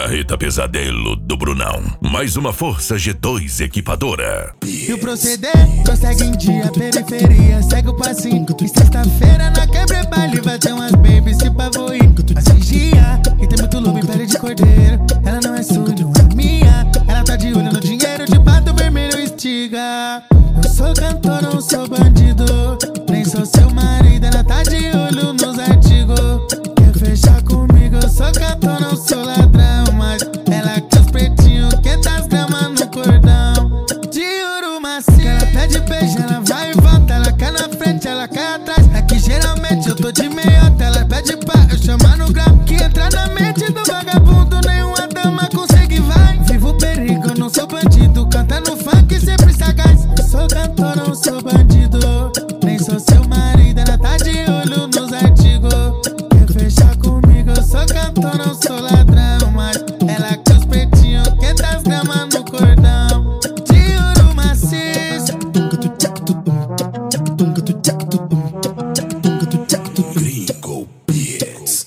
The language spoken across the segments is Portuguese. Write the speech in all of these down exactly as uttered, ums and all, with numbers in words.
Carreta Pesadelo do Brunão. Mais uma Força G dois equipadora. E o proceder prossegue em dia, periferia, segue o passinho. E sexta-feira na quebra baile vai ter umas babies se pavoir. Mas vigia, que tem muito lobo em pele de cordeiro. Ela não é sua, não é minha. Ela tá de olho no dinheiro, de bato vermelho estiga. Eu sou cantor, não sou bandido, nem sou seu marido. Ela tá de olho nos artigos. Quer fechar comigo, eu sou cantor, não sou ladrão. Mas ela quer os pretinhos, quinhentas gramas no cordão. De ouro macio, ela pede beijo, ela vai e volta. Ela cai na frente, ela cai atrás. É que geralmente eu tô de meiota. Ela pede pra eu chamar no grau. Que entra na mente do vagabundo, nenhuma dama consegue, vai. Vivo o perigo, eu não sou bandido. Canta no funk, sempre sagaz. Eu sou cantor, não sou bandido, nem sou seu marido. Ela tá de olho nos artigos. Quer fechar comigo, eu sou cantor, não sou ladrão. Mas ela quer os pretinhos, quinhentas gramas no cordão. De ouro maciço. Gringo Beats.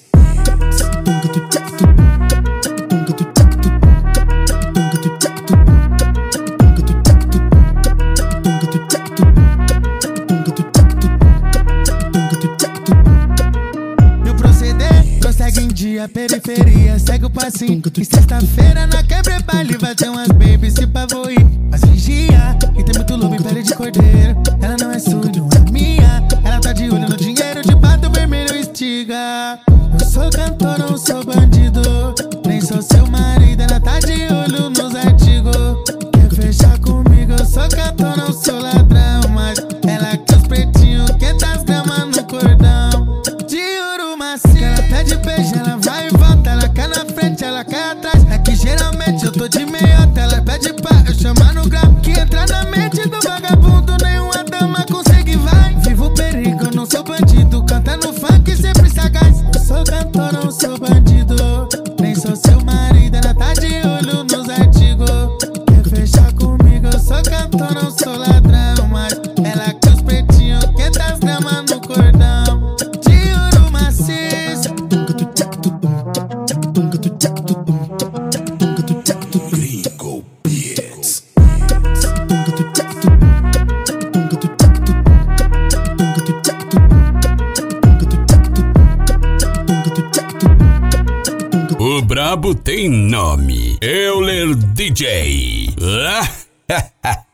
E o proceder prossegue em dia, periferia, segue o passinho. E sexta-feira na quebra baile vai ter umas babies se pavoir. Mas vigia, que tem muito lobo em pele de cordeiro. Ela não é sua, não é minha. Ela tá de olho no dinheiro, de bato vermelho estiga. Eu sou cantor, não sou bandido, nem sou seu marido. Ela tá de olho nos artigos. Quer fechar comigo, eu sou cantor, não sou ladrão. Mas ela quer os pretinhos, quinhentas gramas no cordão. De ouro macio, ela pede beijo, ela vai e volta. Ela cai na frente, ela cai atrás. É que geralmente eu tô de meiota. Ela pede pra eu chamar no grau. Que entra na mente do vagabundo, nenhuma dama consegue, vai. Vivo o perigo, eu não sou bandido. Canta no funk, sempre sagaz. Eu sou cantor, não sou bandido, nem sou seu marido. Ela tá de olho nos artigos. Quer fechar comigo, eu sou cantor, não sou ladrão. Mas ela quer os pretinhos, quinhentas gramas no cordão. De ouro maciço. Gringo Beats. O brabo tem nome. Euler D J.